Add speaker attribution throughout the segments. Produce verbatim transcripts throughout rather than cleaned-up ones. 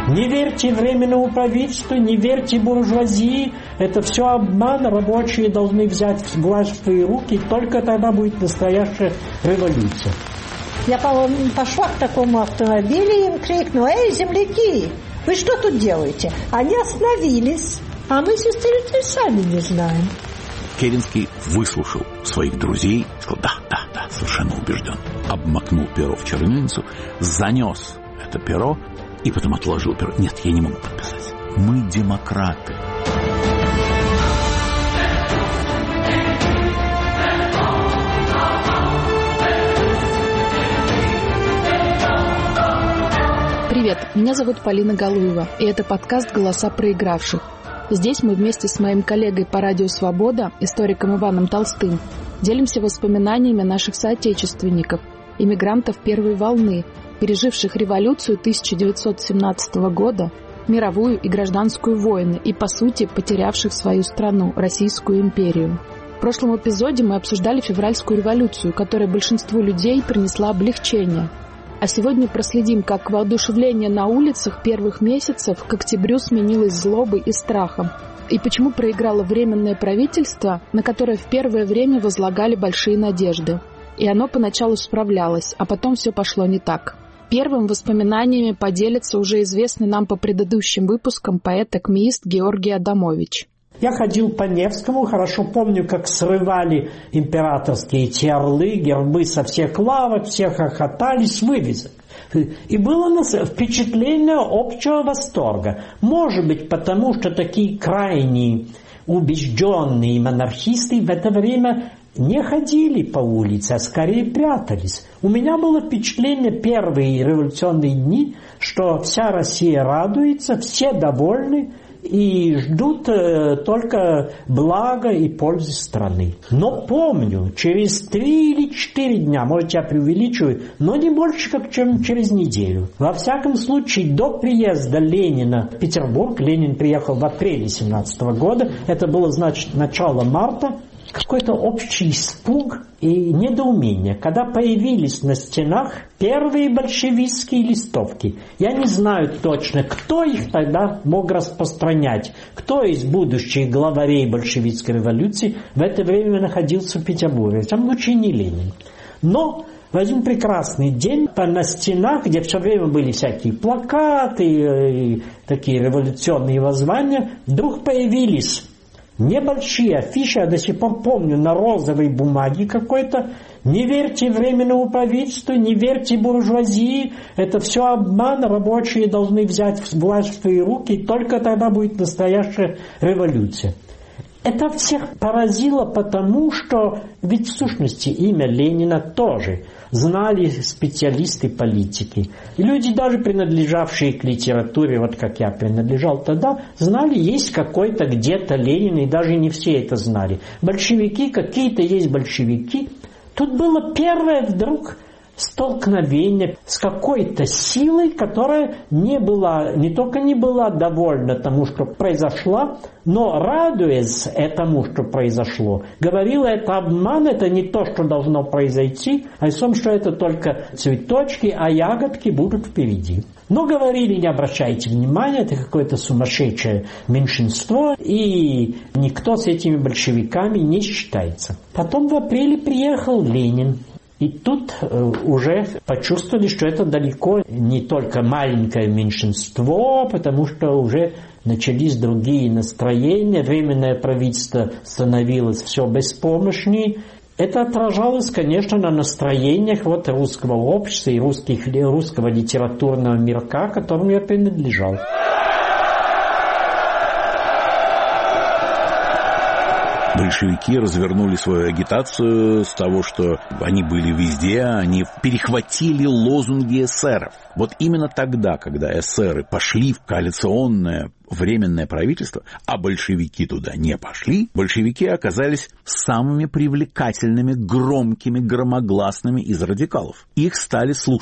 Speaker 1: Не верьте временному правительству, не верьте буржуазии. Это все обман. Рабочие должны взять власть в свои руки. Только тогда будет настоящая революция.
Speaker 2: Я пошла к такому автомобилю и им крикнула: «Эй, земляки, вы что тут делаете?» Они остановились, а мы, сестры, сами не знаем.
Speaker 3: Керенский выслушал своих друзей, сказал: да, да, да, совершенно убежден. Обмакнул перо в чернильницу, занес это перо и потом отложил перо. Нет, я не могу подписать. Мы демократы.
Speaker 4: Привет, меня зовут Полина Галуева, и это подкаст «Голоса проигравших». Здесь мы вместе с моим коллегой по радио «Свобода», историком Иваном Толстым, делимся воспоминаниями наших соотечественников, иммигрантов первой волны, переживших революцию тысяча девятьсот семнадцатого года, мировую и гражданскую войны и, по сути, потерявших свою страну, Российскую империю. В прошлом эпизоде мы обсуждали февральскую революцию, которая большинству людей принесла облегчение. А сегодня проследим, как воодушевление на улицах первых месяцев к октябрю сменилось злобой и страхом, и почему проиграло Временное правительство, на которое в первое время возлагали большие надежды. И оно поначалу справлялось, а потом все пошло не так. Первым воспоминаниями поделится уже известный нам по предыдущим выпускам поэт-акмеист Георгий Адамович.
Speaker 1: Я ходил по Невскому, хорошо помню, как срывали императорские эти орлы, гербы со всех лавок, все хохотали с вывесок. И было впечатление общего восторга. Может быть, потому что такие крайние убежденные монархисты в это время не ходили по улице, а скорее прятались. У меня было впечатление первые революционные дни, что вся Россия радуется, все довольны, и ждут э, только блага и пользы страны. Но помню, через три или четыре дня, может, я преувеличиваю, но не больше, как чем через неделю. Во всяком случае, до приезда Ленина в Петербург, Ленин приехал в апреле семнадцатого года, это было, значит, начало марта, какой-то общий испуг и недоумение, когда появились на стенах первые большевистские листовки. Я не знаю точно, кто их тогда мог распространять, кто из будущих главарей большевистской революции в это время находился в Петербурге. В самом случае не Ленин. Но в один прекрасный день на стенах, где все время были всякие плакаты, и такие революционные воззвания, вдруг появились небольшие афиши, я до сих пор помню, на розовой бумаге какой-то: не верьте временному правительству, не верьте буржуазии, это все обман, рабочие должны взять власть в свои руки, и только тогда будет настоящая революция. Это всех поразило, потому что ведь в сущности имя Ленина тоже знали специалисты политики. И люди, даже принадлежавшие к литературе, вот как я принадлежал тогда, знали, есть какой-то где-то Ленин, и даже не все это знали. Большевики, какие-то есть большевики. Тут было первое вдруг столкновение с какой-то силой, которая не была, не только не была довольна тому, что произошло, но, радуясь этому, что произошло, говорила: это обман, это не то, что должно произойти, а о том, что это только цветочки, а ягодки будут впереди. Но говорили: не обращайте внимания, это какое-то сумасшедшее меньшинство, и никто с этими большевиками не считается. Потом в апреле приехал Ленин. И тут э, уже почувствовали, что это далеко не только маленькое меньшинство, потому что уже начались другие настроения, Временное правительство становилось все беспомощнее. Это отражалось, конечно, на настроениях вот русского общества и русских, русского литературного мирка, которому я принадлежал.
Speaker 3: Большевики развернули свою агитацию с того, что они были везде, они перехватили лозунги эсеров. Вот именно тогда, когда эсеры пошли в коалиционное Временное правительство, а большевики туда не пошли, большевики оказались самыми привлекательными, громкими, громогласными из радикалов. Их стали слушать.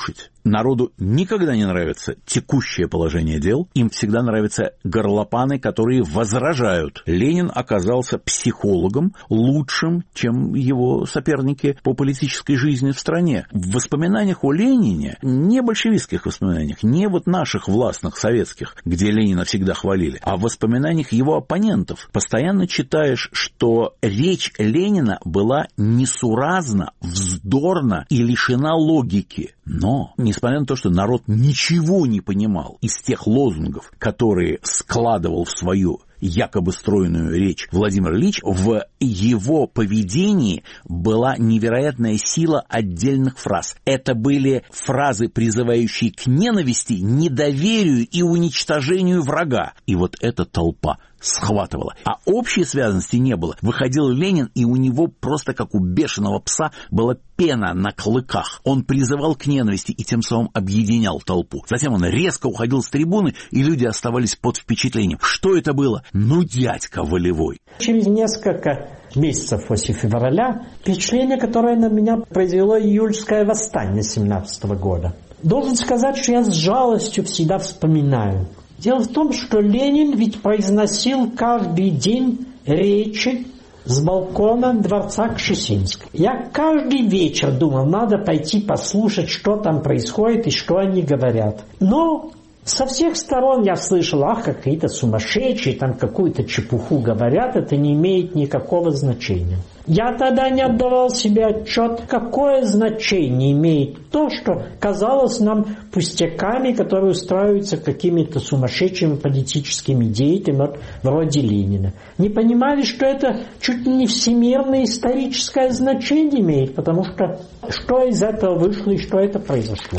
Speaker 3: Народу никогда не нравится текущее положение дел, им всегда нравятся горлопаны, которые возражают. Ленин оказался психологом лучшим, чем его соперники по политической жизни в стране. В воспоминаниях о Ленине, не большевистских воспоминаниях, не вот наших властных советских, где Ленина всегда хвалили, а в воспоминаниях его оппонентов постоянно читаешь, что речь Ленина была несуразна, вздорна и лишена логики. Но, несмотря на то, что народ ничего не понимал из тех лозунгов, которые складывал в свою якобы стройную речь Владимир Ильич, в его поведении была невероятная сила отдельных фраз. Это были фразы, призывающие к ненависти, недоверию и уничтожению врага. И вот эта толпа схватывала. А общей связанности не было. Выходил Ленин, и у него просто как у бешеного пса была пена на клыках. Он призывал к ненависти и тем самым объединял толпу. Затем он резко уходил с трибуны, и люди оставались под впечатлением. Что это было? Ну, дядька волевой.
Speaker 1: Через несколько месяцев после февраля впечатление, которое на меня произвело июльское восстание семнадцатого года. Должен сказать, что я с жалостью всегда вспоминаю. Дело в том, что Ленин ведь произносил каждый день речи с балкона дворца Кшесинской. Я каждый вечер думал, надо пойти послушать, что там происходит и что они говорят. Но со всех сторон я слышал, ах, какие-то сумасшедшие, там какую-то чепуху говорят, это не имеет никакого значения. Я тогда не отдавал себе отчет, какое значение имеет то, что казалось нам пустяками, которые устраиваются какими-то сумасшедшими политическими деятелями, вот, вроде Ленина. Не понимали, что это чуть ли не всемирное историческое значение имеет, потому что что из этого вышло и что это произошло.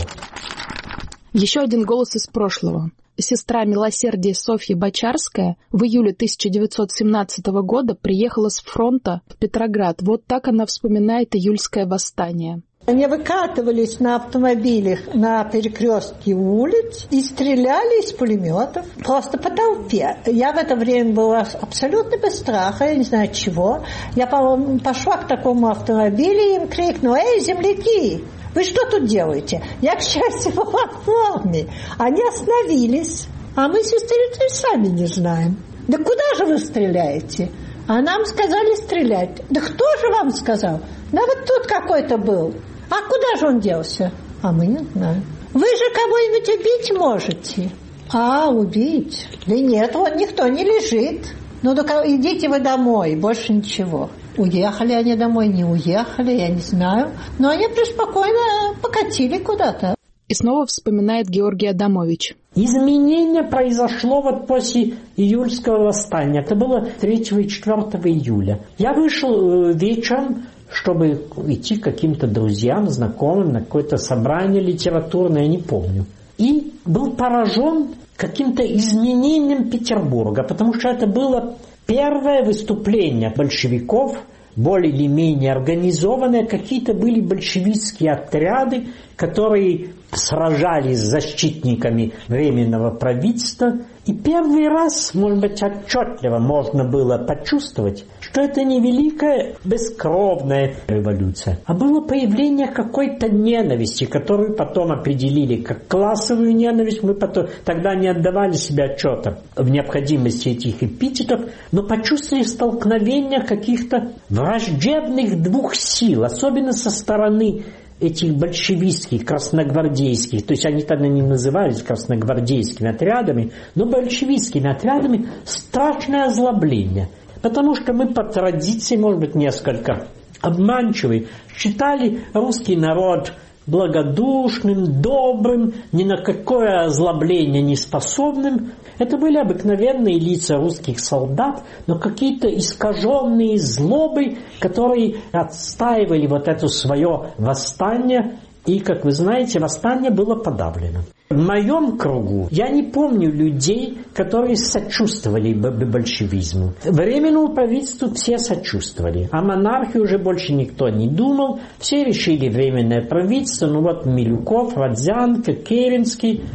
Speaker 4: Еще один голос из прошлого. Сестра милосердия Софья Бочарская в июле тысяча девятьсот семнадцатого года приехала с фронта в Петроград. Вот так она вспоминает июльское восстание.
Speaker 2: Они выкатывались на автомобилях на перекрестке улиц и стреляли из пулеметов просто по толпе. Я в это время была абсолютно без страха, я не знаю чего. Я пошла к такому автомобилю и им крикнула: «Эй, земляки! Вы что тут делаете?» Я, к счастью, была в форме. Они остановились, а мы, сестры, сами не знаем. «Да куда же вы стреляете?» А нам сказали стрелять. «Да кто же вам сказал?» «Да вот тут какой-то был». «А куда же он делся?» «А мы не знаем». «Вы же кого-нибудь убить можете?» «А, убить?» «Да нет, вот никто не лежит». «Ну, так идите вы домой, больше ничего». Уехали они домой, не уехали, я не знаю. Но они преспокойно покатили куда-то.
Speaker 4: И снова вспоминает Георгий Адамович.
Speaker 1: Изменение произошло вот после июльского восстания. Это было третьего и четвёртого июля. Я вышел вечером, чтобы идти к каким-то друзьям, знакомым на какое-то собрание литературное, я не помню. И был поражен каким-то изменением Петербурга, потому что это было первое выступление большевиков, более или менее организованное. Какие-то были большевистские отряды, которые сражались с защитниками Временного правительства. И первый раз, может быть, отчетливо можно было почувствовать, что это не великая бескровная революция, а было появление какой-то ненависти, которую потом определили как классовую ненависть. Мы потом, тогда не отдавали себе отчета в необходимости этих эпитетов, но почувствовали столкновение каких-то враждебных двух сил, особенно со стороны этих большевистских, красногвардейских, то есть они тогда не назывались красногвардейскими отрядами, но большевистскими отрядами, страшное озлобление. Потому что мы по традиции, может быть, несколько обманчивый, считали русский народ благодушным, добрым, ни на какое озлобление не способным. Это были обыкновенные лица русских солдат, но какие-то искаженные злобы, которые отстаивали вот это свое восстание. И, как вы знаете, восстание было подавлено. В моем кругу я не помню людей, которые сочувствовали большевизму. Временному правительству все сочувствовали, а монархии уже больше никто не думал. Все решили временное правительство, ну вот Милюков, Родзянко, Керенский.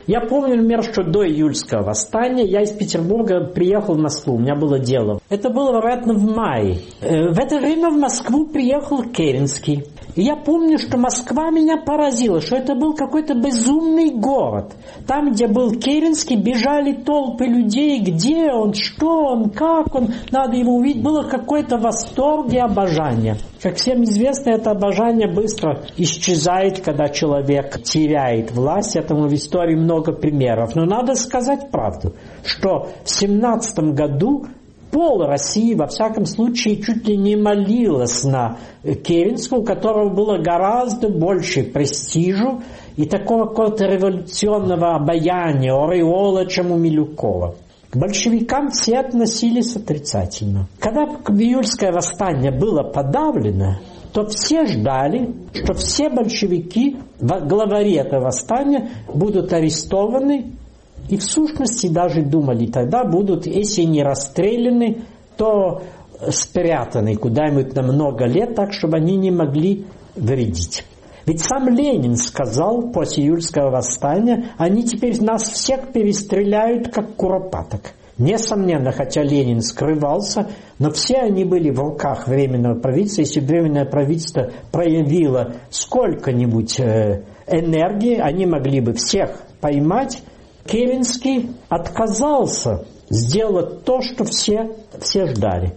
Speaker 1: Я помню, например, что до июльского восстания я из Петербурга приехал в Москву, у меня было дело. Это было, вероятно, в мае. В это время в Москву приехал Керенский. И я помню, что Москва меня поразила, что это был какой-то безумный город. Там, где был Керенский, бежали толпы людей, где он, что он, как он, надо его увидеть. Было какой-то восторг и обожание. Как всем известно, это обожание быстро исчезает, когда человек теряет власть. Этому в истории много примеров. Но надо сказать правду, что в семнадцатом году пол России, во всяком случае, чуть ли не молилась на Керенского, у которого было гораздо больше престижу и такого какого-то революционного обаяния, ореола, чем у Милюкова. К большевикам все относились отрицательно. Когда июльское восстание было подавлено, то все ждали, что все большевики, главари этого восстания, будут арестованы. И в сущности даже думали, тогда будут, если не расстреляны, то спрятаны куда-нибудь на много лет, так, чтобы они не могли вредить. Ведь сам Ленин сказал после июльского восстания, они теперь нас всех перестреляют, как куропаток. Несомненно, хотя Ленин скрывался, но все они были в руках Временного правительства. Если Временное правительство проявило сколько-нибудь энергии, они могли бы всех поймать. Керенский отказался сделать то, что все, все ждали.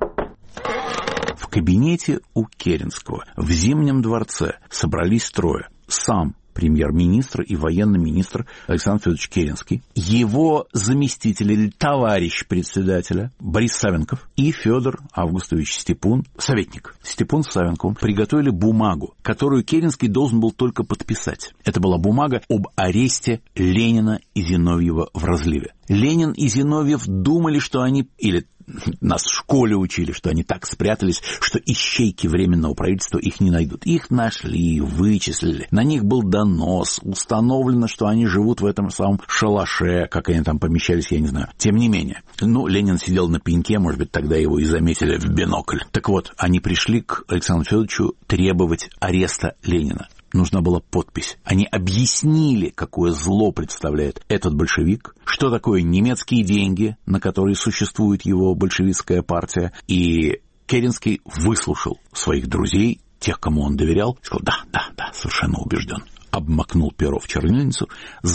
Speaker 3: В кабинете у Керенского в Зимнем дворце собрались трое. Сам премьер-министр и военный министр Александр Федорович Керенский, его заместитель или товарищ председателя Борис Савенков и Федор Августович Степун, советник Степун с Савенковым, приготовили бумагу, которую Керенский должен был только подписать. Это была бумага об аресте Ленина и Зиновьева в разливе. Ленин и Зиновьев думали, что они, или нас в школе учили, что они так спрятались, что ищейки Временного правительства их не найдут. Их нашли, вычислили. На них был донос. Установлено, что они живут в этом самом шалаше. Как они там помещались, я не знаю. Тем не менее. Ну, Ленин сидел на пеньке, может быть, тогда его и заметили в бинокль. Так вот, они пришли к Александру Федоровичу требовать ареста Ленина. Нужна была подпись. Они объяснили, какое зло представляет этот большевик, что такое немецкие деньги, на которые существует его большевистская партия. И Керенский выслушал своих друзей, тех, кому он доверял, и сказал: да, да, да, совершенно убежден. Обмакнул перо в чернильницу,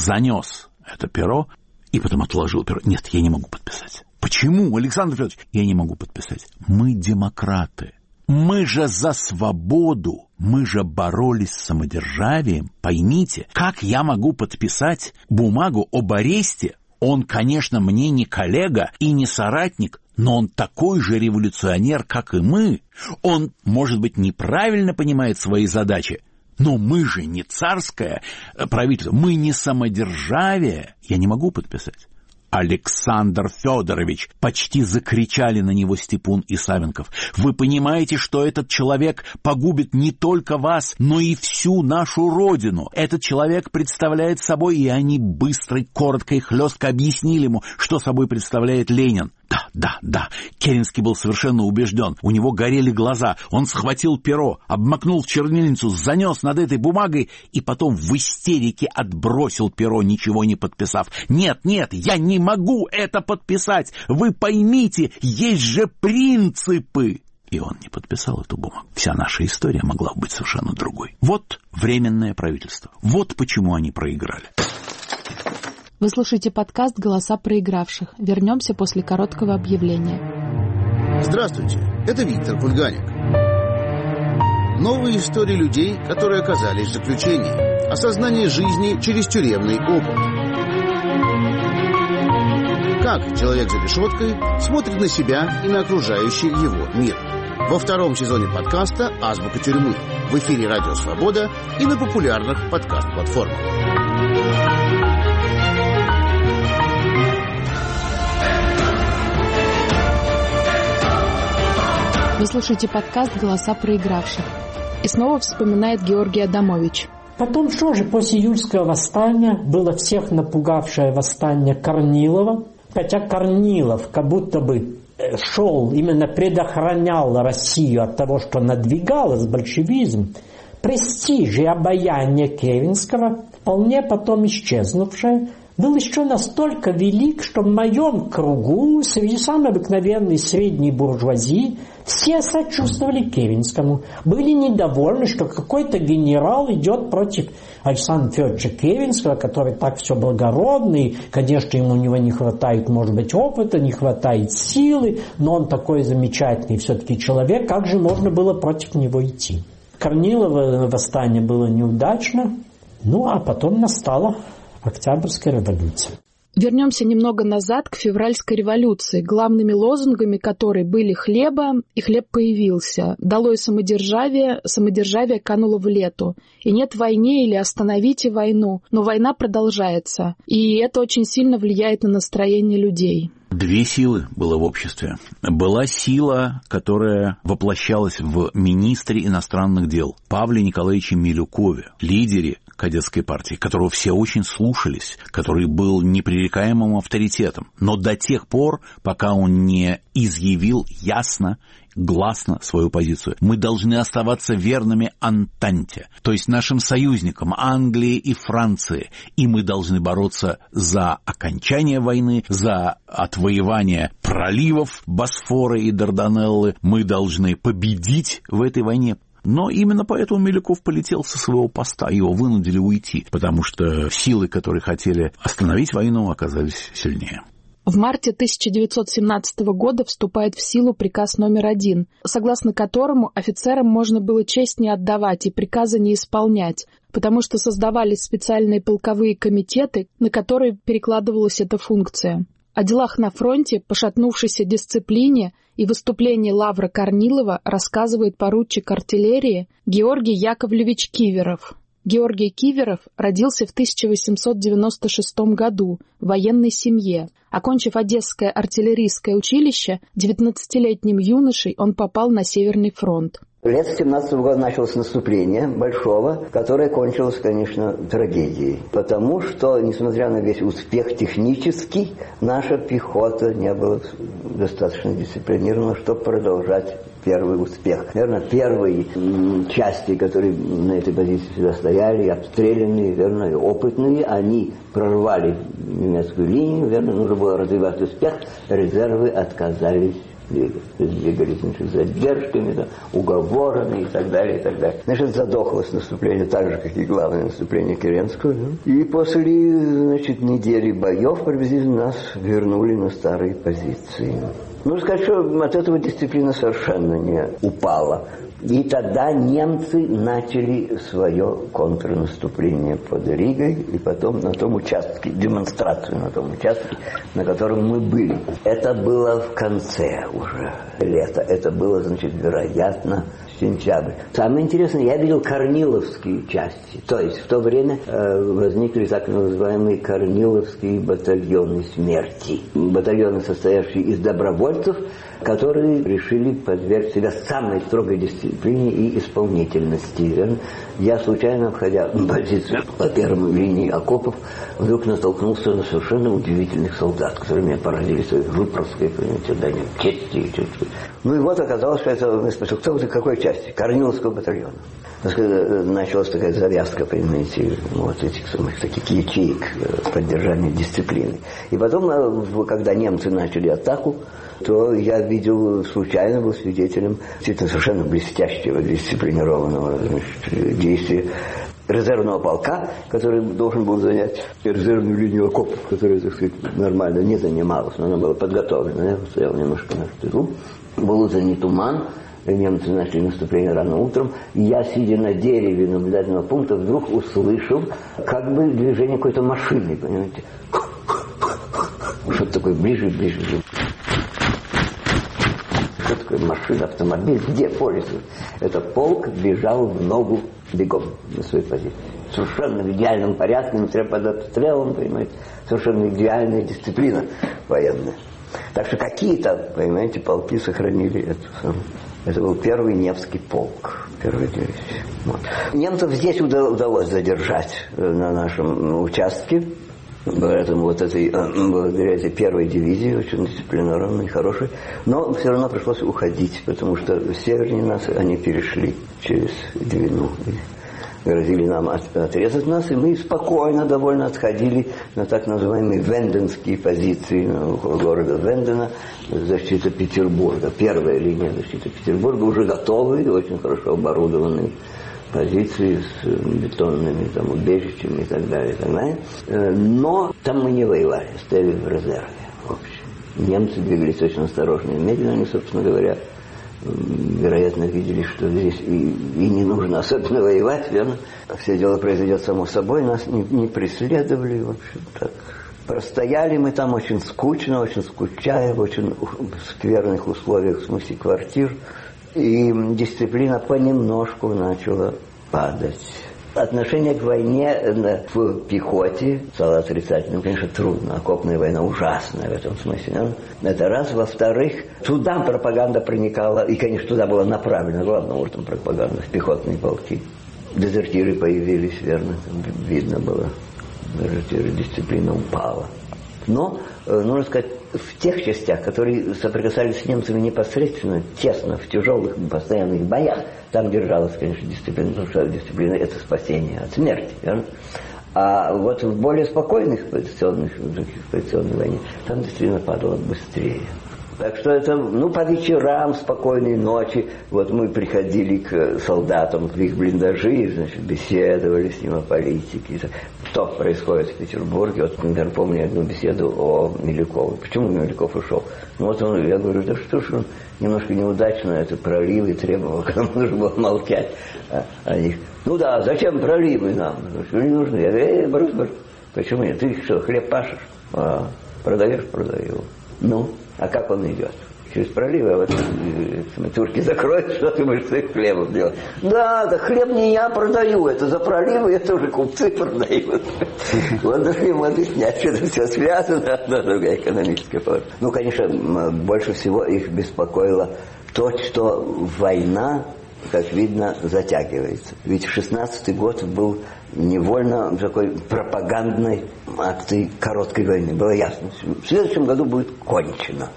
Speaker 3: занес это перо и потом отложил перо. Нет, я не могу подписать. Почему, Александр Федорович? Я не могу подписать. Мы демократы. Мы же за свободу, мы же боролись с самодержавием. Поймите, как я могу подписать бумагу об аресте? Он, конечно, мне не коллега и не соратник, но он такой же революционер, как и мы. Он, может быть, неправильно понимает свои задачи, но мы же не царское правительство, мы не самодержавие. Я не могу подписать. Александр Федорович, почти закричали на него Степун и Савенков. Вы понимаете, что этот человек погубит не только вас, но и всю нашу родину. Этот человек представляет собой, и они быстро, коротко и хлестко объяснили ему, что собой представляет Ленин. Да, да, да, Керенский был совершенно убежден. У него горели глаза. Он схватил перо, обмакнул в чернильницу, занес над этой бумагой и потом в истерике отбросил перо, ничего не подписав. Нет, нет, я не могу это подписать. Вы поймите, есть же принципы. И он не подписал эту бумагу. Вся наша история могла быть совершенно другой. Вот Временное правительство. Вот почему они проиграли.
Speaker 4: Вы слушаете подкаст «Голоса проигравших». Вернемся после короткого объявления.
Speaker 5: Здравствуйте, это Виктор Кульганик. Новые истории людей, которые оказались в заключении. Осознание жизни через тюремный опыт. Как человек за решеткой смотрит на себя и на окружающий его мир. Во втором сезоне подкаста «Азбука тюрьмы». В эфире «Радио Свобода» и на популярных подкаст-платформах.
Speaker 4: Вы слушаете подкаст «Голоса проигравших». И снова вспоминает Георгий Адамович.
Speaker 1: Потом что же, после июльского восстания было всех напугавшее восстание Корнилова. Хотя Корнилов как будто бы шел, именно предохранял Россию от того, что надвигалось большевизм. Престиж и обаяние Керенского вполне потом исчезнувшее, был еще настолько велик, что в моем кругу, среди самой обыкновенной средней буржуазии, все сочувствовали Керенскому. Были недовольны, что какой-то генерал идет против Александра Федоровича Керенского, который так все благородный, конечно, ему у него не хватает, может быть, опыта, не хватает силы, но он такой замечательный все-таки человек, как же можно было против него идти? Корнилово восстание было неудачно, ну а потом настала Октябрьская революция.
Speaker 4: Вернемся немного назад к февральской революции, главными лозунгами которой были «хлеба», и хлеб появился. «Долой самодержавие», самодержавие кануло в лету. И нет войне или «остановите войну», но война продолжается. И это очень сильно влияет на настроение людей.
Speaker 3: Две силы было в обществе. Была сила, которая воплощалась в министре иностранных дел Павле Николаевиче Милюкове, лидере кадетской партии, которого все очень слушались, который был непререкаемым авторитетом. Но до тех пор, пока он не изъявил ясно, гласно свою позицию. Мы должны оставаться верными Антанте, то есть нашим союзникам Англии и Франции. И мы должны бороться за окончание войны, за отвоевание проливов Босфора и Дарданеллы. Мы должны победить в этой войне. Но именно поэтому Милюков полетел со своего поста, его вынудили уйти, потому что силы, которые хотели остановить войну, оказались сильнее.
Speaker 4: В марте тысяча девятьсот семнадцатого года вступает в силу приказ номер один, согласно которому офицерам можно было честь не отдавать и приказы не исполнять, потому что создавались специальные полковые комитеты, на которые перекладывалась эта функция. О делах на фронте, пошатнувшейся дисциплине и выступлении Лавра Корнилова рассказывает поручик артиллерии Георгий Яковлевич Киверов. Георгий Киверов родился в тысяча восемьсот девяносто шестом году в военной семье. Окончив Одесское артиллерийское училище, девятнадцатилетним юношей он попал на Северный фронт.
Speaker 6: Лето семнадцатого года началось наступление большого, которое кончилось, конечно, трагедией. Потому что, несмотря на весь успех технический, наша пехота не была достаточно дисциплинирована, чтобы продолжать первый успех. Наверное, первые части, которые на этой позиции всегда стояли, обстрелянные, верно, опытные, они прорвали немецкую линию, верно, нужно было развивать успех, резервы отказались. Двигались, значит, задержками, да, уговорами и так далее, и так далее. Значит, задохлось наступление, так же, как и главное наступление Керенского. Да? И после, значит, недели боев приблизительно нас вернули на старые позиции. Нужно сказать, что от этого дисциплина совершенно не упала. И тогда немцы начали свое контрнаступление под Ригой и потом на том участке, демонстрацию на том участке, на котором мы были. Это было в конце уже лета. Это было, значит, вероятно, сентябрь. Самое интересное, я видел корниловские части. То есть в то время э, возникли так называемые корниловские батальоны смерти. Батальоны, состоявшие из добровольцев, которые решили подвергнуть себя самой строгой дисциплине и исполнительности. Я случайно, входя в позицию по первой линии окопов, вдруг натолкнулся на совершенно удивительных солдат, которые меня поразили своей жутровской, понимаете, данием чести. Ну и вот оказалось, что это, я спросил, кто вы, какой части? Корниловского батальона. Началась такая завязка, понимаете, вот этих самых таких ячеек поддержания дисциплины. И потом, когда немцы начали атаку, то я видел, случайно был свидетелем совершенно блестящего, дисциплинированного, значит, действия резервного полка, который должен был занять резервную линию окопов, которая, так сказать, нормально не занималась, но она была подготовлена. Я стоял немножко на штыру. Был утренний туман, немцы начали наступление рано утром, и я, сидя на дереве наблюдательного пункта, вдруг услышал как бы движение какой-то машины, понимаете. Что-то такое ближе, ближе. Что такое машина, автомобиль, где поле? Это полк бежал в ногу бегом на своей позиции. Совершенно в идеальном порядке, несмотря под обстрелом, понимаете, совершенно идеальная дисциплина военная. Так что какие-то, понимаете, полки сохранили эту самую. Это был первый Невский полк, первая дивизия. Вот. Немцев здесь удалось задержать на нашем участке. Поэтому вот этой, благодаря этой первой дивизии, очень дисциплинированной, хорошей, но все равно пришлось уходить, потому что севернее нас они перешли через Двину. грозили нам от, отрезать нас, и мы спокойно довольно отходили на так называемые венденские позиции около города Вендена, защита Петербурга. Первая линия защиты Петербурга уже готовые, очень хорошо оборудованные позиции с бетонными там, убежищами и так далее, и так далее. Но там мы не воевали, стояли в резерве. В общем. Немцы двигались очень осторожно и медленно, они, собственно говоря, вероятно, видели, что здесь и, и не нужно особенно воевать, верно? Все дело произойдет само собой, нас не, не преследовали, в общем, так. Простояли мы там очень скучно, очень скучая, в очень скверных условиях, в смысле квартир, и дисциплина понемножку начала падать. Отношение к войне в пехоте стало отрицательным, конечно, трудно. Окопная война ужасная в этом смысле. Это раз. Во-вторых, туда пропаганда проникала, и, конечно, туда была направлена, главным образом, пропаганда, в пехотные полки. Дезертиры появились, верно, видно было. Дезертиры, дисциплина упала. Но, нужно сказать, в тех частях, которые соприкасались с немцами непосредственно, тесно, в тяжелых, постоянных боях, там держалась, конечно, дисциплина, потому что дисциплина – это спасение от смерти, верно? А вот в более спокойных позиционных, в позиционной войне, там дисциплина падала быстрее. Так что это, ну, по вечерам, спокойной ночи, вот мы приходили к солдатам в их блиндажи, значит, беседовали с ним о политике, что происходит в Петербурге. Вот, например, помню одну беседу о Милюкове. Почему Милюков ушел? Ну, вот он, я говорю, да что ж он немножко неудачно это проливы требовал, когда нужно было молчать о, о них. Ну да, зачем проливы нам? Что не нужны? Я говорю, эй, брось, брось. Почему нет? Ты что, хлеб пашешь? А, продаешь, продаю. Ну, а как он идет? Через проливы, а вот турки закроют, что ты будешь с их хлебом делать? Да, да хлеб не я продаю, это за проливы, это уже купцы продают. Вот должны ему объяснять, что это все связано, одна другая экономическая форма. Ну, конечно, больше всего их беспокоило то, что война, как видно, затягивается. Ведь шестнадцатый год был невольно такой пропагандной акцией короткой войны. Было ясно, в следующем году будет кончено.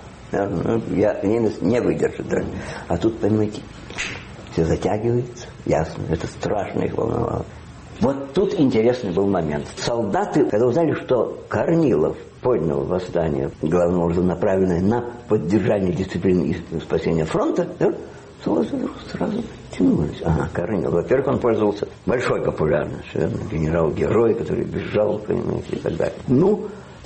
Speaker 6: Я, немец не выдержит. Да? А тут, понимаете, все затягивается, ясно, это страшно их волновало. Вот тут интересный был момент. Солдаты, когда узнали, что Корнилов поднял восстание, главным образом направленное на поддержание дисциплины и спасения фронта, да? Солдаты сразу тянулись. Ага, Корнилов. Во-первых, он пользовался большой популярностью. Генерал-герой, который бежал, понимаете, и так далее. Ну,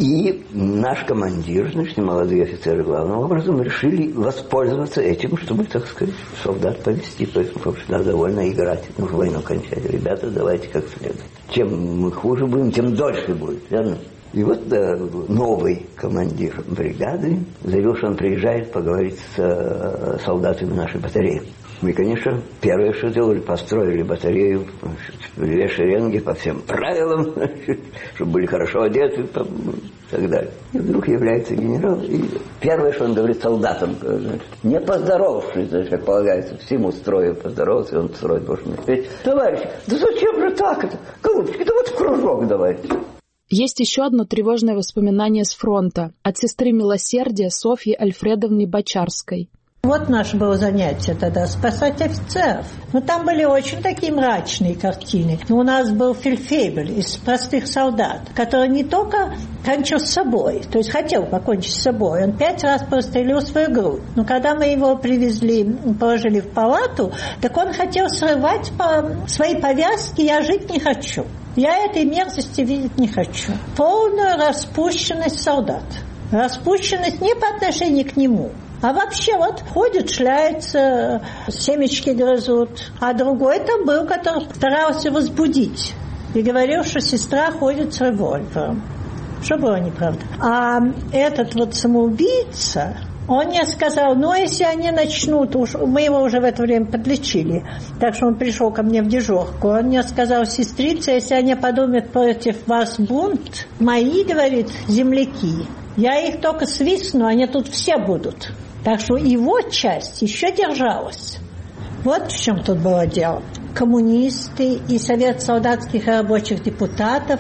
Speaker 6: и наш командир, значит, молодые офицеры главным образом решили воспользоваться этим, чтобы, так сказать, солдат повести. То есть, в общем, надо довольно играть. Нужно войну кончать. Ребята, давайте как следует. Чем мы хуже будем, тем дольше будет, верно? И вот да, новый командир бригады заявил, что он приезжает поговорить с э, солдатами нашей батареи. Мы, конечно, первое, что сделали, построили батарею в две шеренги по всем правилам, чтобы были хорошо одеты и так далее. И вдруг является генерал, и первое, что он говорит солдатам, не поздоровавшись, значит, как полагается, всему строю поздоровался, он строит больше не сказать: товарищи, да зачем же так это? Голубчики, да вот в кружок давайте.
Speaker 4: Есть еще одно тревожное воспоминание с фронта от сестры милосердия Софьи Альфредовны Бочарской.
Speaker 2: Вот наше было занятие тогда – спасать офицеров. Но там были очень такие мрачные картины. У нас был фельдфебель из простых солдат, который не только кончил с собой, то есть хотел покончить с собой, он пять раз прострелил свою грудь. Но когда мы его привезли, положили в палату, так он хотел срывать по свои повязки «я жить не хочу». Я этой мерзости видеть не хочу. Полную распущенность солдат. Распущенность не по отношению к нему, а вообще вот ходит, шляется, семечки грызут. А другой там был, который старался возбудить. И говорил, что сестра ходит с револьвером. Что было неправда. А этот вот самоубийца, он мне сказал, ну, если они начнут, уж, мы его уже в это время подлечили, так что он пришел ко мне в дежурку, он мне сказал: сестрица, если они подумают против вас бунт, мои, говорит, земляки, я их только свистну, они тут все будут. Так что его часть еще держалась. Вот в чем тут было дело. Коммунисты и Совет солдатских и рабочих депутатов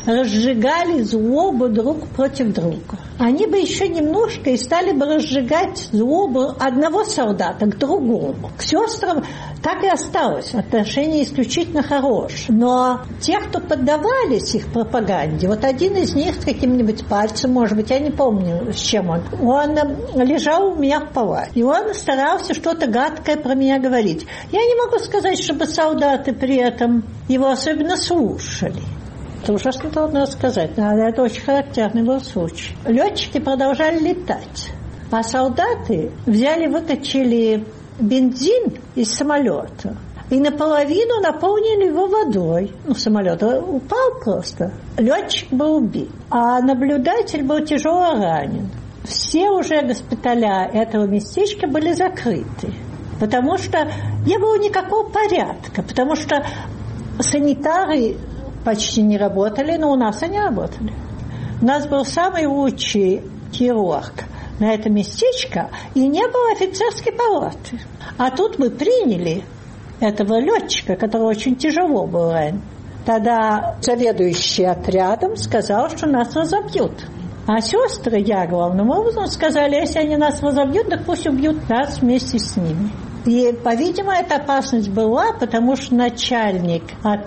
Speaker 2: разжигали злобу друг против друга. Они бы еще немножко и стали бы разжигать злобу одного солдата к другому. К сестрам так и осталось. Отношение исключительно хорошее. Но те, кто поддавались их пропаганде, вот один из них с каким-нибудь пальцем, может быть, я не помню, с чем он, он лежал у меня в палате. И он старался что-то гадкое про меня говорить. Я не могу сказать, чтобы солдаты при этом его особенно слушали. Это ужасно трудно сказать, но это очень характерный был случай. Летчики продолжали летать, а солдаты взяли, выкачали бензин из самолета и наполовину наполнили его водой. Ну, самолет упал просто. Летчик был убит, а наблюдатель был тяжело ранен. Все уже госпиталя этого местечка были закрыты, потому что не было никакого порядка, потому что санитары почти не работали, но у нас они работали. У нас был самый лучший хирург на это местечко, и не было офицерской палаты. А тут мы приняли этого летчика, который очень тяжело был ранен. Тогда заведующий отрядом сказал, что нас разобьют. А сестры, я главным образом, сказали, если они нас разобьют, так пусть убьют нас вместе с ними. И, по-видимому, эта опасность была, потому что начальник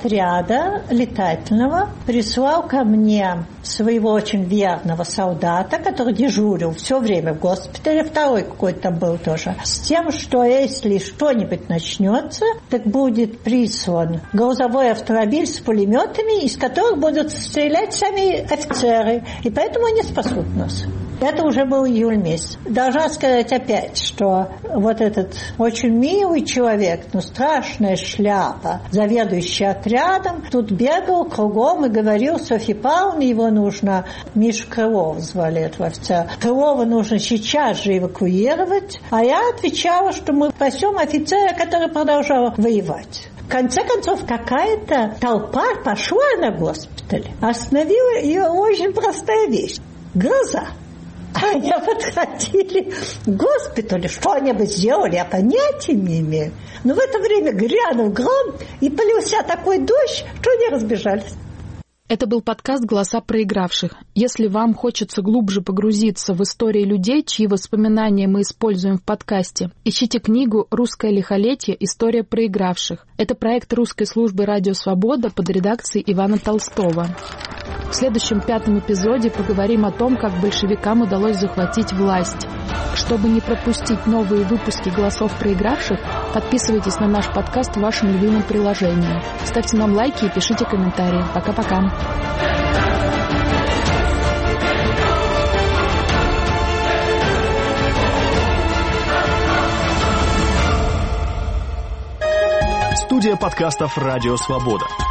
Speaker 2: отряда летательного прислал ко мне своего очень верного солдата, который дежурил все время в госпитале, второй какой-то был тоже, с тем, что если что-нибудь начнется, так будет прислан грузовой автомобиль с пулеметами, из которых будут стрелять сами офицеры, и поэтому они спасут нас. Это уже был июль месяц. Должна сказать опять, что вот этот очень милый человек, ну страшная шляпа, заведующий отрядом, тут бегал кругом и говорил Софье Павловне, его нужно, Мишу Крылова звали этого офицера, Крылова нужно сейчас же эвакуировать, а я отвечала, что мы спасем офицера, который продолжал воевать. В конце концов, какая-то толпа пошла на госпиталь, остановила ее очень простая вещь – гроза. Они подходили к госпиталю. Что они бы сделали, я понятия не имею. Но в это время грянул гром, и полился такой дождь, что они разбежались.
Speaker 4: Это был подкаст «Голоса проигравших». Если вам хочется глубже погрузиться в истории людей, чьи воспоминания мы используем в подкасте, ищите книгу «Русское лихолетие. История проигравших». Это проект русской службы «Радио Свобода» под редакцией Ивана Толстого. В следующем пятом эпизоде поговорим о том, как большевикам удалось захватить власть. Чтобы не пропустить новые выпуски «Голосов проигравших», подписывайтесь на наш подкаст в вашем любимом приложении. Ставьте нам лайки и пишите комментарии. Пока-пока.
Speaker 7: Студия подкастов «Радио Свобода».